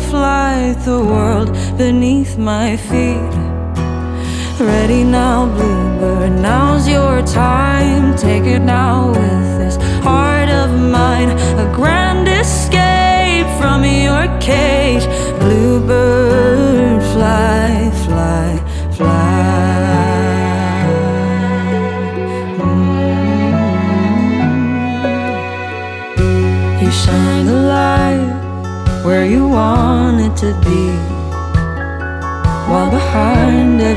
fly the world beneath my feet. Ready now, bluebird, now's your time. Take it now with this heart of mine. A grand escape from your cage. Bluebird, fly, fly, fly. You shine the light where you want it to be, while behind